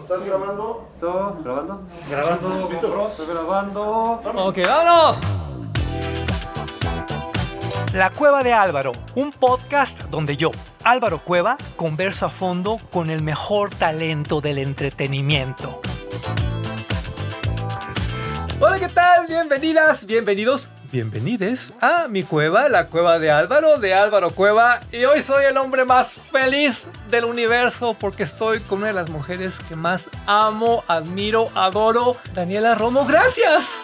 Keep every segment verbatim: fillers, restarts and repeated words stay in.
¿Estás grabando? ¿Estoy grabando? Grabando. ¿Listo? Estoy grabando. Ok, vámonos. La Cueva de Álvaro, un podcast donde yo, Álvaro Cueva, converso a fondo con el mejor talento del entretenimiento. Hola, ¿qué tal? Bienvenidas, bienvenidos, bienvenides a mi cueva, la cueva de Álvaro, de Álvaro Cueva. Y hoy soy el hombre más feliz del universo porque estoy con una de las mujeres que más amo, admiro, adoro, Daniela Romo. ¡Gracias!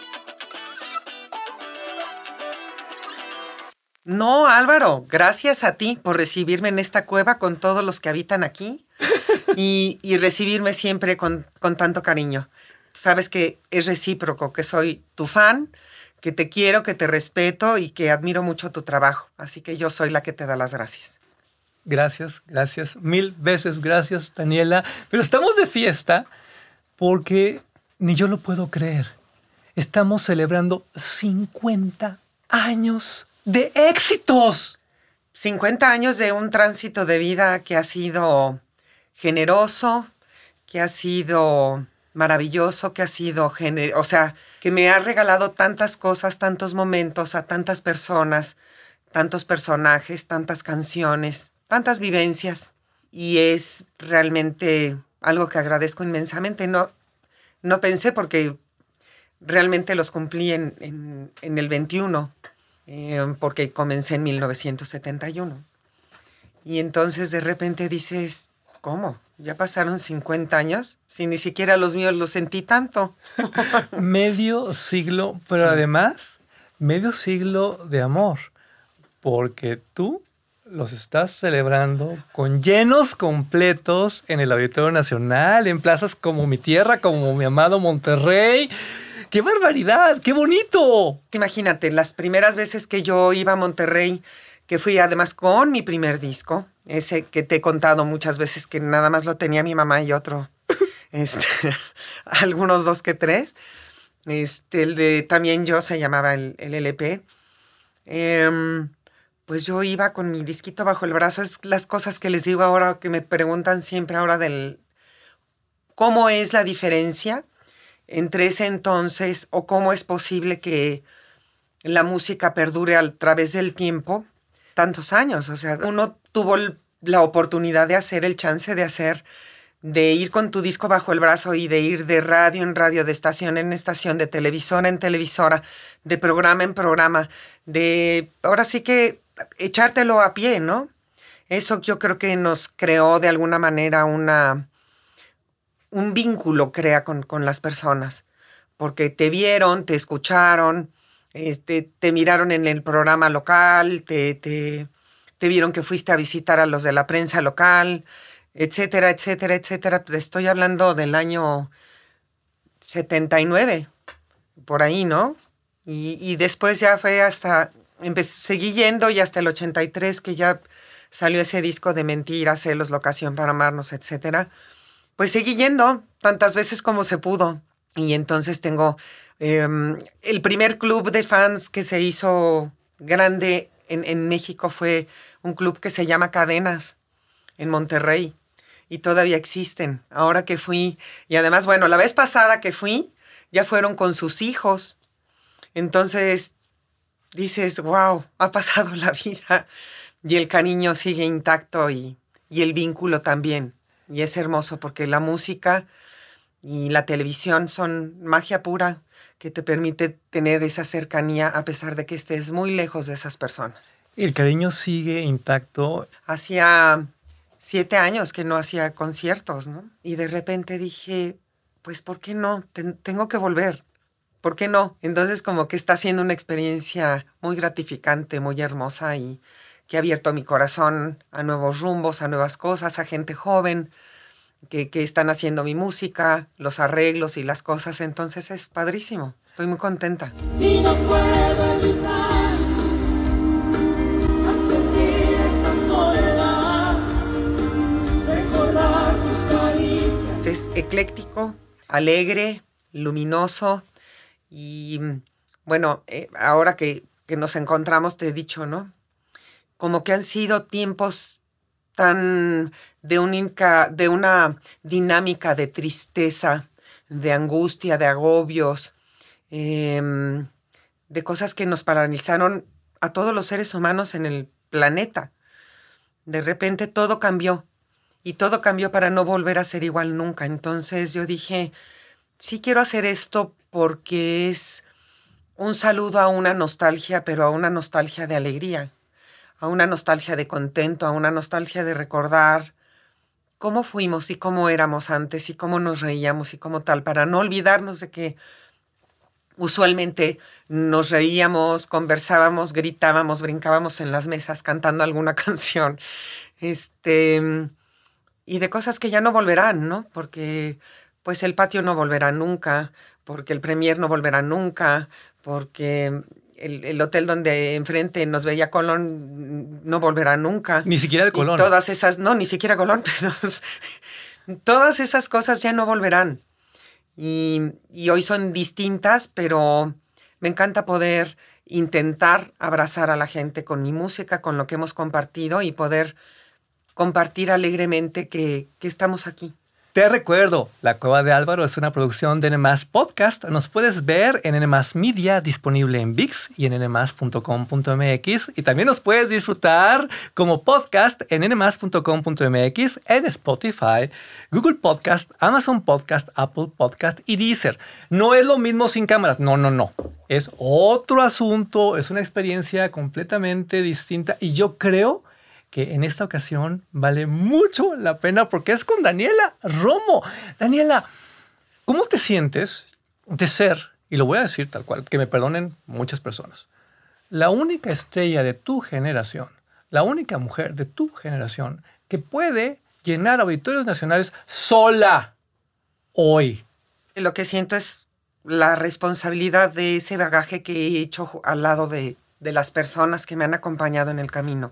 No, Álvaro, gracias a ti por recibirme en esta cueva con todos los que habitan aquí y, y recibirme siempre con, con tanto cariño. Sabes que es recíproco, que soy tu fan, que te quiero, que te respeto y que admiro mucho tu trabajo. Así que yo soy la que te da las gracias. Gracias, gracias, mil veces gracias, Daniela. Pero estamos de fiesta porque ni yo lo puedo creer. Estamos celebrando cincuenta años de éxitos. cincuenta años de un tránsito de vida que ha sido generoso, que ha sido maravilloso, que ha sido, gener- o sea, que me ha regalado tantas cosas, tantos momentos, a tantas personas, tantos personajes, tantas canciones, tantas vivencias. Y es realmente algo que agradezco inmensamente. No, no pensé porque realmente los cumplí en, en, en el veintiuno. Eh, porque comencé en mil novecientos setenta y uno. Y entonces de repente dices, ¿cómo? ¿Ya pasaron cincuenta años? Si ni siquiera los míos los sentí tanto. Medio siglo, pero Sí. además, medio siglo de amor. Porque tú los estás celebrando con llenos completos en el Auditorio Nacional, en plazas como mi tierra, como mi amado Monterrey. ¡Qué barbaridad! ¡Qué bonito! Imagínate, las primeras veces que yo iba a Monterrey, que fui además con mi primer disco, ese que te he contado muchas veces que nada más lo tenía mi mamá y otro, este, algunos dos que tres, este, el de También Yo se llamaba el, el L P, eh, pues yo iba con mi disquito bajo el brazo. Es las cosas que les digo ahora, que me preguntan siempre ahora del cómo es la diferencia entre ese entonces o cómo es posible que la música perdure a través del tiempo tantos años. O sea, uno tuvo la oportunidad de hacer, el chance de hacer, de ir con tu disco bajo el brazo y de ir de radio en radio, de estación en estación, de televisora en televisora, de programa en programa, de ahora sí que echártelo a pie, ¿no? Eso yo creo que nos creó de alguna manera una... un vínculo crea con, con las personas, porque te vieron, te escucharon, este, te miraron en el programa local, te, te, te vieron que fuiste a visitar a los de la prensa local, etcétera, etcétera, etcétera. Te estoy hablando del año setenta y nueve, por ahí, ¿no? Y, y después ya fue hasta, empecé, seguí yendo y hasta el ochenta y tres que ya salió ese disco de Mentiras, Celos, Locación para Amarnos, etcétera. Pues seguí yendo tantas veces como se pudo. Y entonces tengo eh, el primer club de fans que se hizo grande en, en México fue un club que se llama Cadenas, en Monterrey. Y todavía existen. Ahora que fui, y además, bueno, la vez pasada que fui, ya fueron con sus hijos. Entonces dices, wow, ha pasado la vida. Y el cariño sigue intacto y, y el vínculo también. Y es hermoso porque la música y la televisión son magia pura que te permite tener esa cercanía a pesar de que estés muy lejos de esas personas. El cariño sigue intacto. Hacía siete años que no hacía conciertos, ¿no? Y de repente dije, pues, ¿por qué no? Ten- tengo que volver. ¿Por qué no? Entonces como que está siendo una experiencia muy gratificante, muy hermosa y que ha abierto mi corazón a nuevos rumbos, a nuevas cosas, a gente joven que, que están haciendo mi música, los arreglos y las cosas. Entonces es padrísimo. Estoy muy contenta. Y no puedo evitar al sentir esta soledad, recordar tus caricias. Es ecléctico, alegre, luminoso y bueno, eh, ahora que, que nos encontramos te he dicho, ¿no? Como que han sido tiempos tan de, un inca, de una dinámica de tristeza, de angustia, de agobios, eh, de cosas que nos paralizaron a todos los seres humanos en el planeta. De repente todo cambió y todo cambió para no volver a ser igual nunca. Entonces yo dije, sí quiero hacer esto porque es un saludo a una nostalgia, pero a una nostalgia de alegría, a una nostalgia de contento, a una nostalgia de recordar cómo fuimos y cómo éramos antes y cómo nos reíamos y cómo tal, para no olvidarnos de que usualmente nos reíamos, conversábamos, gritábamos, brincábamos en las mesas cantando alguna canción, este, y de cosas que ya no volverán, ¿no? Porque pues el patio no volverá nunca, porque el premier no volverá nunca, porque el, el hotel donde enfrente nos veía Colón no volverá nunca. Ni siquiera el Colón. Y todas esas, no, ni siquiera Colón. Todas esas cosas ya no volverán. Y, y hoy son distintas, pero me encanta poder intentar abrazar a la gente con mi música, con lo que hemos compartido y poder compartir alegremente que, que estamos aquí. Te recuerdo, La Cueva de Álvaro es una producción de N M A S Podcast. Nos puedes ver en N M A S Media, disponible en VIX y en n m a s punto com punto m x. Y también nos puedes disfrutar como podcast en n m a s punto com punto m x, en Spotify, Google Podcast, Amazon Podcast, Apple Podcast y Deezer. No es lo mismo sin cámaras. No, no, no. Es otro asunto. Es una experiencia completamente distinta. Y yo creo que en esta ocasión vale mucho la pena porque es con Daniela Romo. Daniela, ¿cómo te sientes de ser, y lo voy a decir tal cual, que me perdonen muchas personas, la única estrella de tu generación, la única mujer de tu generación que puede llenar auditorios nacionales sola hoy? Lo que siento es la responsabilidad de ese bagaje que he hecho al lado de, de las personas que me han acompañado en el camino.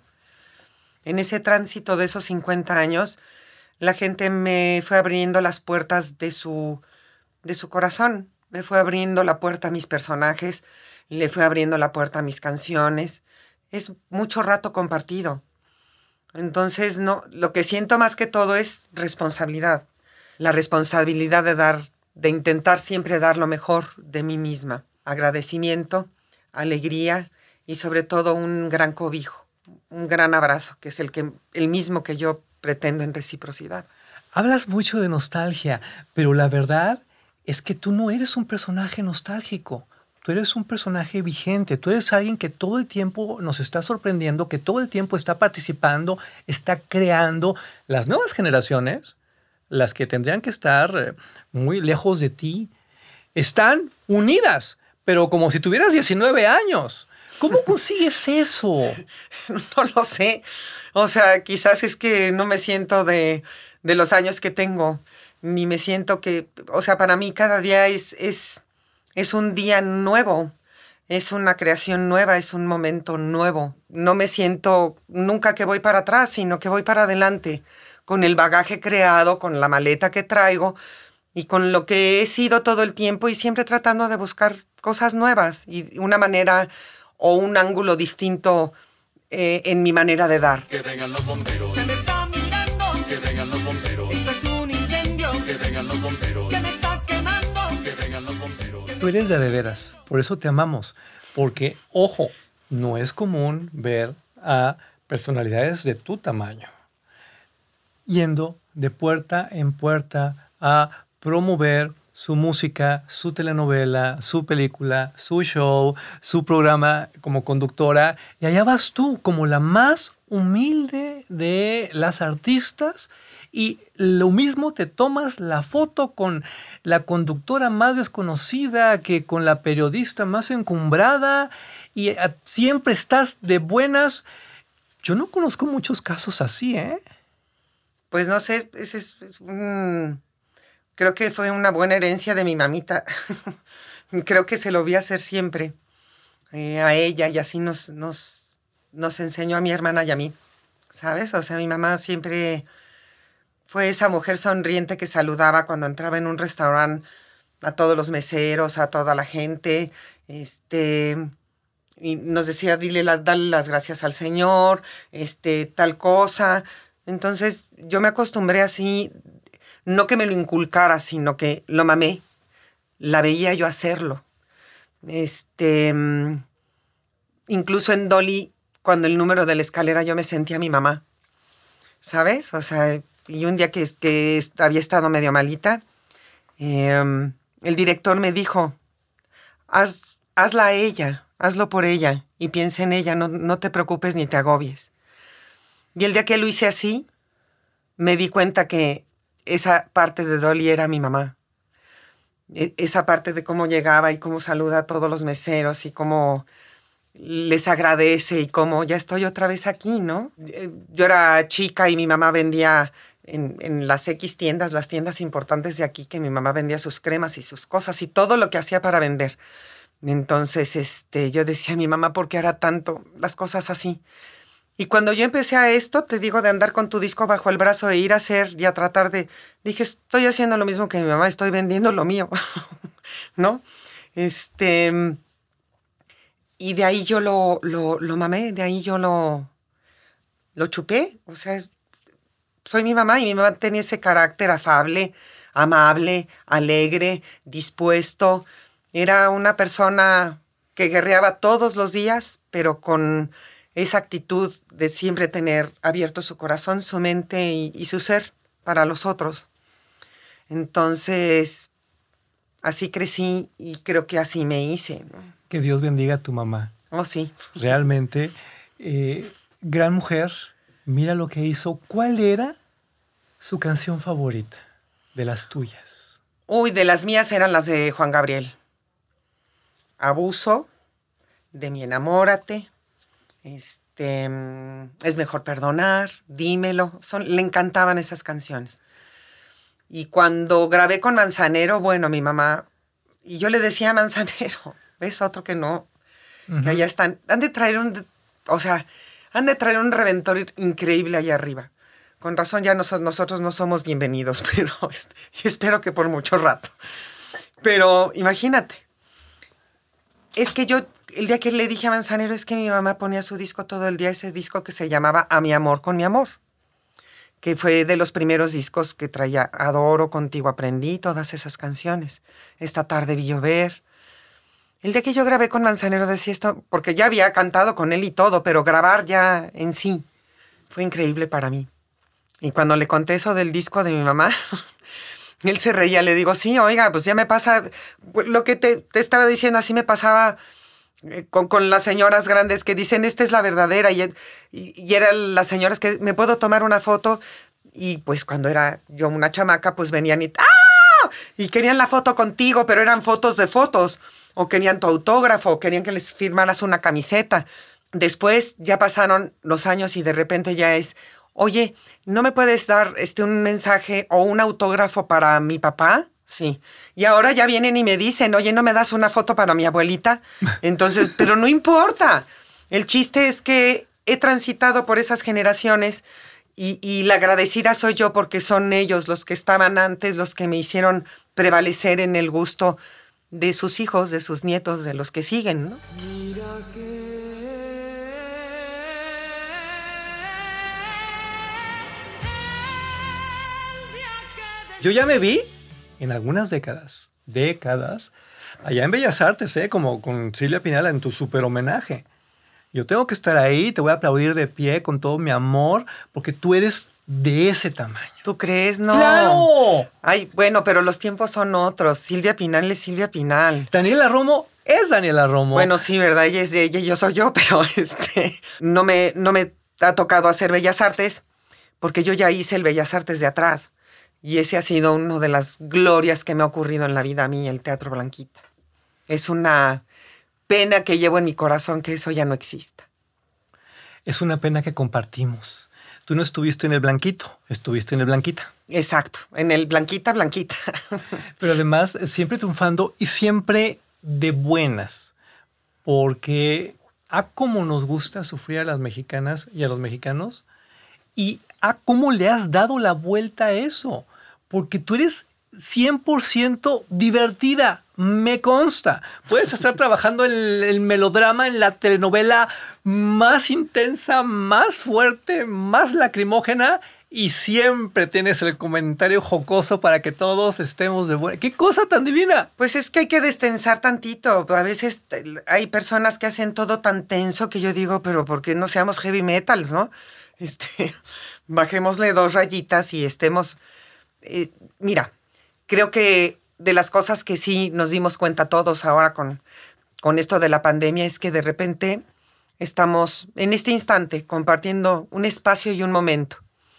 En ese tránsito de esos cincuenta años, la gente me fue abriendo las puertas de su, de su corazón. Me fue abriendo la puerta a mis personajes, le fue abriendo la puerta a mis canciones. Es mucho rato compartido. Entonces, no, lo que siento más que todo es responsabilidad. La responsabilidad de dar, de intentar siempre dar lo mejor de mí misma. Agradecimiento, alegría y sobre todo un gran cobijo. Un gran abrazo, que es el, que, el mismo que yo pretendo en reciprocidad. Hablas mucho de nostalgia, pero la verdad es que tú no eres un personaje nostálgico. Tú eres un personaje vigente. Tú eres alguien que todo el tiempo nos está sorprendiendo, que todo el tiempo está participando, está creando. Las nuevas generaciones, las que tendrían que estar muy lejos de ti, están unidas, pero como si tuvieras diecinueve años. ¿Cómo consigues eso? No lo sé. O sea, quizás es que no me siento de, de los años que tengo, ni me siento que... O sea, para mí cada día es, es, es un día nuevo, es una creación nueva, es un momento nuevo. No me siento nunca que voy para atrás, sino que voy para adelante, con el bagaje creado, con la maleta que traigo y con lo que he sido todo el tiempo y siempre tratando de buscar cosas nuevas y una manera... o un ángulo distinto eh, en mi manera de dar. Que vengan los bomberos. Se me está mirando. Que vengan los bomberos. Esto es un incendio. Que vengan los bomberos. Que me está quemando. Que vengan los bomberos. Tú eres de veras, por eso te amamos. Porque, ojo, no es común ver a personalidades de tu tamaño yendo de puerta en puerta a promover su música, su telenovela, su película, su show, su programa como conductora. Y allá vas tú, como la más humilde de las artistas. Y lo mismo te tomas la foto con la conductora más desconocida que con la periodista más encumbrada. Y a, siempre estás de buenas. Yo no conozco muchos casos así, ¿eh? Pues no sé, ese es... es un... Creo que fue una buena herencia de mi mamita. Creo que se lo vi hacer siempre eh, a ella y así nos, nos, nos enseñó a mi hermana y a mí, ¿sabes? O sea, mi mamá siempre fue esa mujer sonriente que saludaba cuando entraba en un restaurante a todos los meseros, a toda la gente, este, y nos decía, dile las, dale las gracias al Señor, este, tal cosa. Entonces yo me acostumbré así, no que me lo inculcara, sino que lo mamé. La veía yo hacerlo. Este, incluso en Dolly, cuando el número de la escalera, yo me sentía mi mamá. ¿Sabes? O sea, y un día que, que había estado medio malita, eh, el director me dijo, Haz, hazla a ella, hazlo por ella y piensa en ella, no, no te preocupes ni te agobies. Y el día que lo hice así, me di cuenta que esa parte de Dolly era mi mamá. E- esa parte de cómo llegaba y cómo saluda a todos los meseros y cómo les agradece y cómo ya estoy otra vez aquí, ¿no? Eh, Yo era chica y mi mamá vendía en, en las X tiendas, las tiendas importantes de aquí, que mi mamá vendía sus cremas y sus cosas y todo lo que hacía para vender. Entonces, este, yo decía, mi mamá, ¿por qué hará tanto las cosas así? Y cuando yo empecé a esto, te digo, de andar con tu disco bajo el brazo e ir a hacer y a tratar de... Dije, estoy haciendo lo mismo que mi mamá, estoy vendiendo lo mío, ¿no? Este... Y de ahí yo lo, lo, lo mamé, de ahí yo lo, lo chupé. O sea, soy mi mamá y mi mamá tenía ese carácter afable, amable, alegre, dispuesto. Era una persona que guerreaba todos los días, pero con esa actitud de siempre tener abierto su corazón, su mente y, y su ser para los otros. Entonces, así crecí y creo que así me hice, ¿no? Que Dios bendiga a tu mamá. Oh, sí. Realmente, eh, gran mujer, mira lo que hizo. ¿Cuál era su canción favorita de las tuyas? Uy, de las mías eran las de Juan Gabriel. Abuso, de mi enamórate, este, mm, es mejor perdonar, dímelo. Son, le encantaban esas canciones. Y cuando grabé con Manzanero, bueno, mi mamá, y yo le decía a Manzanero, ¿ves otro que no? Uh-huh. Que allá están, han de traer un, o sea, han de traer un reventor increíble allá arriba. Con razón ya nos, nosotros no somos bienvenidos, pero este, espero que por mucho rato. Pero imagínate, es que yo, el día que le dije a Manzanero, es que mi mamá ponía su disco todo el día, ese disco que se llamaba A mi amor con mi amor, que fue de los primeros discos que traía Adoro, Contigo aprendí, todas esas canciones. Esta tarde vi llover. El día que yo grabé con Manzanero decía esto, porque ya había cantado con él y todo, pero grabar ya en sí fue increíble para mí. Y cuando le conté eso del disco de mi mamá, él se reía. Le digo, sí, oiga, pues ya me pasa lo que te, te estaba diciendo, así me pasaba eh, con, con las señoras grandes que dicen, esta es la verdadera. Y, y, y eran las señoras que, ¿me puedo tomar una foto? Y pues cuando era yo una chamaca, pues venían y, ¡ah! Y querían la foto contigo, pero eran fotos de fotos. O querían tu autógrafo, o querían que les firmaras una camiseta. Después ya pasaron los años y de repente ya es, oye, ¿no me puedes dar este, un mensaje o un autógrafo para mi papá? Sí. Y ahora ya vienen y me dicen, oye, ¿no me das una foto para mi abuelita? Entonces, pero no importa. El chiste es que he transitado por esas generaciones y, y la agradecida soy yo porque son ellos los que estaban antes, los que me hicieron prevalecer en el gusto de sus hijos, de sus nietos, de los que siguen, ¿no? Mira que Yo ya me vi en algunas décadas, décadas, allá en Bellas Artes, ¿eh? Como con Silvia Pinal en tu super homenaje. Yo tengo que estar ahí, te voy a aplaudir de pie con todo mi amor, porque tú eres de ese tamaño. ¿Tú crees? No. ¡Claro! Ay, bueno, pero los tiempos son otros. Silvia Pinal es Silvia Pinal. Daniela Romo es Daniela Romo. Bueno, sí, ¿verdad? Ella es de ella y yo soy yo, pero este, no me, no me ha tocado hacer Bellas Artes, porque yo ya hice el Bellas Artes de atrás. Y ese ha sido una de las glorias que me ha ocurrido en la vida a mí, el Teatro Blanquita. Es una pena que llevo en mi corazón que eso ya no exista. Es una pena que compartimos. Tú no estuviste en el Blanquito, estuviste en el Blanquita. Exacto, en el Blanquita, Blanquita. Pero además siempre triunfando y siempre de buenas. Porque a cómo nos gusta sufrir a las mexicanas y a los mexicanos y a cómo le has dado la vuelta a eso. Porque tú eres cien por ciento divertida, me consta. Puedes estar trabajando en el, el melodrama, en la telenovela más intensa, más fuerte, más lacrimógena y siempre tienes el comentario jocoso para que todos estemos de buena. ¡Qué cosa tan divina! Pues es que hay que destensar tantito. A veces hay personas que hacen todo tan tenso que yo digo, pero ¿por qué no seamos heavy metals, no? Este, bajémosle dos rayitas y estemos... Eh, mira, creo que de las cosas que sí nos dimos cuenta todos ahora con, con esto de la pandemia es que de repente estamos en este instante compartiendo un espacio y un momento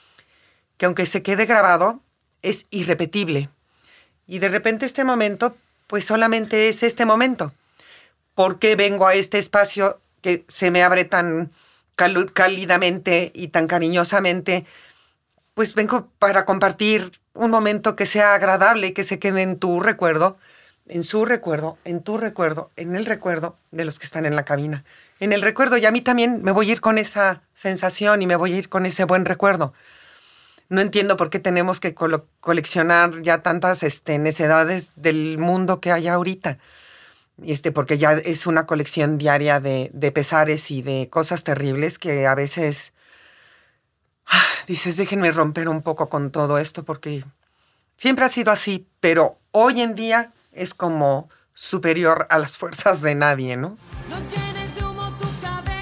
que aunque se quede grabado es irrepetible. Y de repente este momento pues solamente es este momento. ¿Por qué vengo a este espacio que se me abre tan cal- cálidamente y tan cariñosamente? Pues vengo para compartir un momento que sea agradable, que se quede en tu recuerdo, en su recuerdo, en tu recuerdo, en el recuerdo de los que están en la cabina. En el recuerdo, y a mí también me voy a ir con esa sensación y me voy a ir con ese buen recuerdo. No entiendo por qué tenemos que colo- coleccionar ya tantas este, necedades del mundo que hay ahorita. Este, porque ya es una colección diaria de, de pesares y de cosas terribles que a veces ah, dices, déjenme romper un poco con todo esto porque siempre ha sido así, pero hoy en día es como superior a las fuerzas de nadie, ¿no? No llenes de humo tu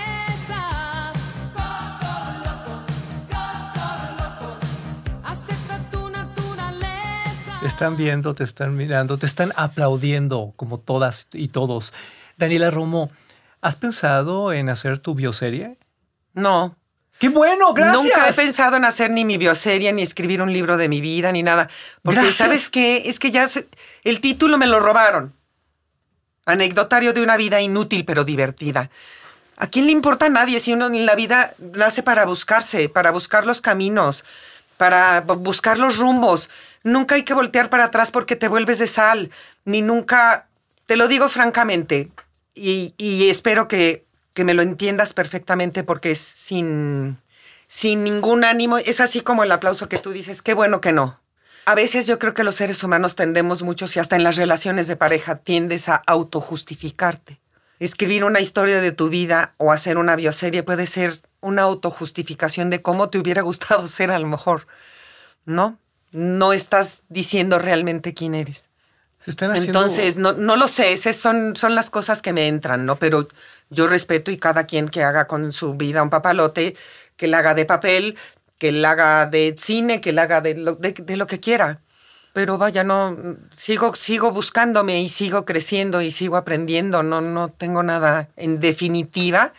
cabeza. Coco loco, coco loco. Acepta tu naturaleza. Te están viendo, te están mirando, te están aplaudiendo como todas y todos. Daniela Romo, ¿has pensado en hacer tu bioserie? No. ¡Qué bueno! ¡Gracias! Nunca he pensado en hacer ni mi bioserie, ni escribir un libro de mi vida, ni nada. Porque, Gracias. ¿sabes qué? Es que ya se- el título me lo robaron. Anecdotario de una vida inútil pero divertida. ¿A quién le importa a nadie si uno en la vida nace para buscarse, para buscar los caminos, para bu- buscar los rumbos? Nunca hay que voltear para atrás porque te vuelves de sal, ni nunca... Te lo digo francamente y, y espero que, que me lo entiendas perfectamente porque es sin, sin ningún ánimo. Es así como el aplauso que tú dices, qué bueno que no. A veces yo creo que los seres humanos tendemos mucho, y hasta en las relaciones de pareja tiendes a autojustificarte. Escribir una historia de tu vida o hacer una bioserie puede ser una autojustificación de cómo te hubiera gustado ser a lo mejor, ¿no? No estás diciendo realmente quién eres. Se están haciendo... Entonces, no, no lo sé, esas son, son las cosas que me entran, ¿no? Pero yo respeto y cada quien que haga con su vida un papalote, que la haga de papel, que la haga de cine, que la haga de lo, de, de lo que quiera. Pero vaya, no, sigo, sigo buscándome y sigo creciendo y sigo aprendiendo. No, no tengo nada en definitiva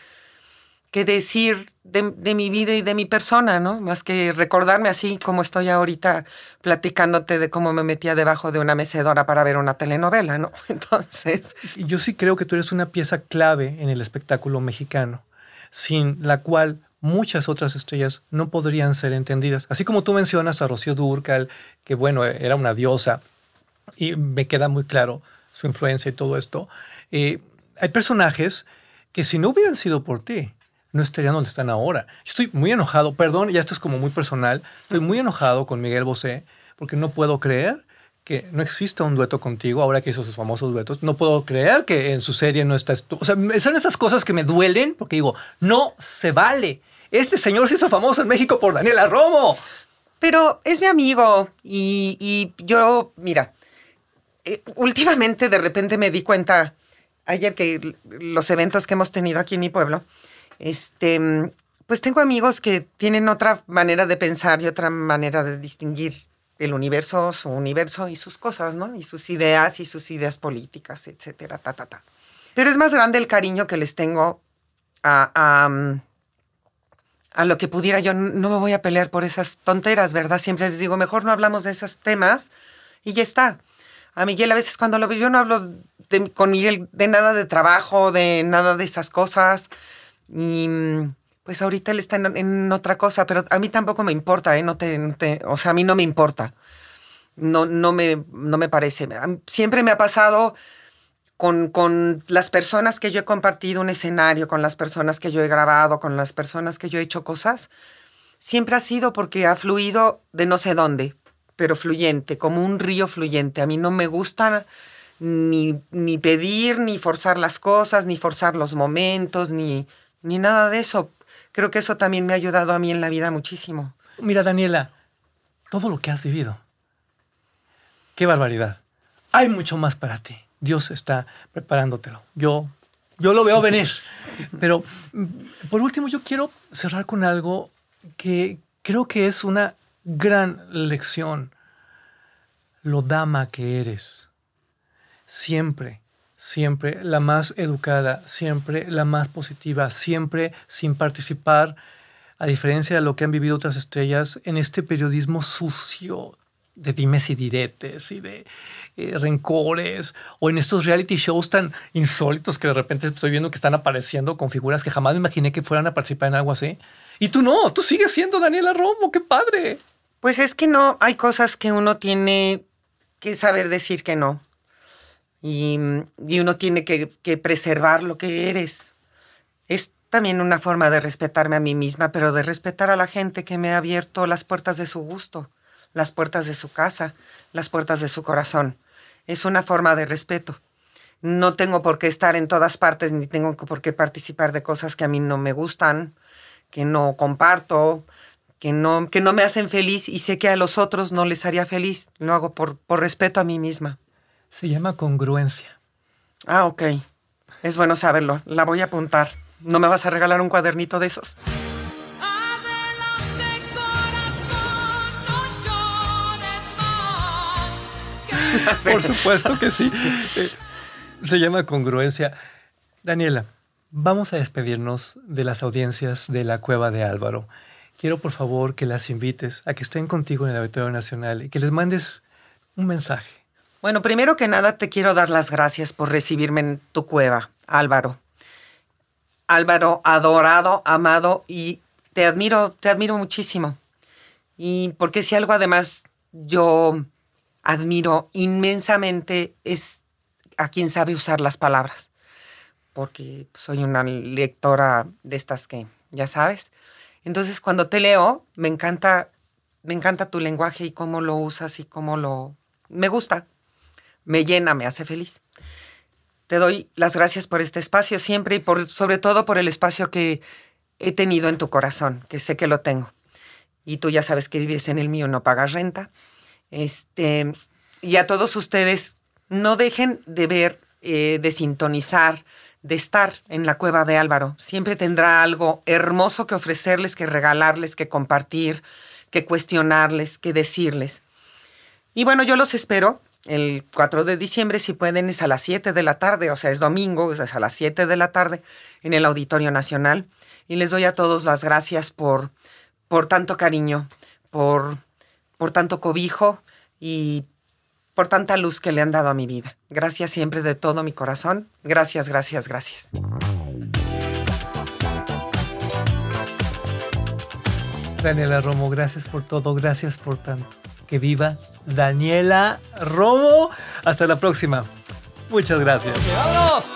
que decir de, de mi vida y de mi persona, ¿no? Más que recordarme así como estoy ahorita platicándote de cómo me metía debajo de una mecedora para ver una telenovela, ¿no? Entonces... Y yo sí creo que tú eres una pieza clave en el espectáculo mexicano, sin la cual muchas otras estrellas no podrían ser entendidas. Así como tú mencionas a Rocío Dúrcal, que bueno, era una diosa, y me queda muy claro su influencia y todo esto. Eh, hay personajes que si no hubieran sido por ti, no estarían donde están ahora. Estoy muy enojado, perdón, ya esto es como muy personal, estoy muy enojado con Miguel Bosé, porque no puedo creer que no exista un dueto contigo, ahora que hizo sus famosos duetos. No puedo creer que en su serie no estás tú. O sea, son esas cosas que me duelen, porque digo, no se vale. Este señor se hizo famoso en México por Daniela Romo. Pero es mi amigo y, y yo, mira, eh, últimamente de repente me di cuenta, ayer que los eventos que hemos tenido aquí en mi pueblo, este, pues tengo amigos que tienen otra manera de pensar y otra manera de distinguir el universo, su universo y sus cosas, ¿no? Y sus ideas y sus ideas políticas, etcétera, ta, ta, ta. Pero es más grande el cariño que les tengo a... a a lo que pudiera. Yo no me voy a pelear por esas tonteras, ¿verdad? Siempre les digo, mejor no hablamos de esos temas y ya está. A Miguel a veces cuando lo veo, yo no hablo de, con Miguel de nada de trabajo, de nada de esas cosas. Y pues ahorita él está en, en otra cosa, pero a mí tampoco me importa, ¿eh? No te, no te, o sea, a mí no me importa. No, no, me, no me parece. Siempre me ha pasado... Con, con las personas que yo he compartido un escenario, con las personas que yo he grabado, con las personas que yo he hecho cosas, siempre ha sido porque ha fluido de no sé dónde, pero fluyente, como un río fluyente. A mí no me gusta ni, ni pedir, ni forzar las cosas, ni forzar los momentos, ni, ni nada de eso. Creo que eso también me ha ayudado a mí en la vida muchísimo. Mira, Daniela, todo lo que has vivido, qué barbaridad. Hay mucho más para ti. Dios está preparándotelo. Yo, yo lo veo venir. Pero, mm, por último, yo quiero cerrar con algo que creo que es una gran lección. Lo dama que eres. Siempre, siempre la más educada, siempre la más positiva, siempre sin participar, a diferencia de lo que han vivido otras estrellas, en este periodismo sucio de dimes y diretes y de eh, rencores, o en estos reality shows tan insólitos que de repente estoy viendo que están apareciendo con figuras que jamás me imaginé que fueran a participar en algo así. Y tú no, tú sigues siendo Daniela Romo, qué padre. Pues es que no, hay cosas que uno tiene que saber decir que no. Y, y uno tiene que, que preservar lo que eres. Es también una forma de respetarme a mí misma, pero de respetar a la gente que me ha abierto las puertas de su gusto, las puertas de su casa, las puertas de su corazón. Es una forma de respeto. No tengo por qué estar en todas partes, ni tengo por qué participar de cosas que a mí no me gustan, que no comparto, que no, que no me hacen feliz, y sé que a los otros no les haría feliz. Lo hago por, por respeto a mí misma. Se llama congruencia. Ah, ok. Es bueno saberlo. La voy a apuntar. ¿No me vas a regalar un cuadernito de esos? Adelante, corazón, no llores más. Por supuesto que sí. Eh, se llama congruencia. Daniela, vamos a despedirnos de las audiencias de la Cueva de Álvaro. Quiero, por favor, que las invites a que estén contigo en el Auditorio Nacional y que les mandes un mensaje. Bueno, primero que nada te quiero dar las gracias por recibirme en tu cueva, Álvaro. Álvaro, adorado, amado, y te admiro, te admiro muchísimo. Y porque si algo además yo admiro inmensamente es a quien sabe usar las palabras. Porque soy una lectora de estas que, ya sabes. Entonces, cuando te leo, me encanta, me encanta tu lenguaje y cómo lo usas y cómo lo... Me gusta, me llena, me hace feliz. Te doy las gracias por este espacio siempre y por, sobre todo por el espacio que he tenido en tu corazón, que sé que lo tengo. Y tú ya sabes que vives en el mío, no pagas renta. Este, y a todos ustedes, no dejen de ver, eh, de sintonizar, de estar en la Cueva de Álvaro. Siempre tendrá algo hermoso que ofrecerles, que regalarles, que compartir, que cuestionarles, que decirles. Y bueno, yo los espero el cuatro de diciembre, si pueden, es a las siete de la tarde, o sea, es domingo, es a las siete de la tarde en el Auditorio Nacional. Y les doy a todos las gracias por, por tanto cariño, por, por tanto cobijo y por tanta luz que le han dado a mi vida. Gracias siempre de todo mi corazón. Gracias, gracias, gracias. Daniela Romo, gracias por todo, gracias por tanto. Que viva Daniela Romo. Hasta la próxima. Muchas gracias. ¡Vámonos!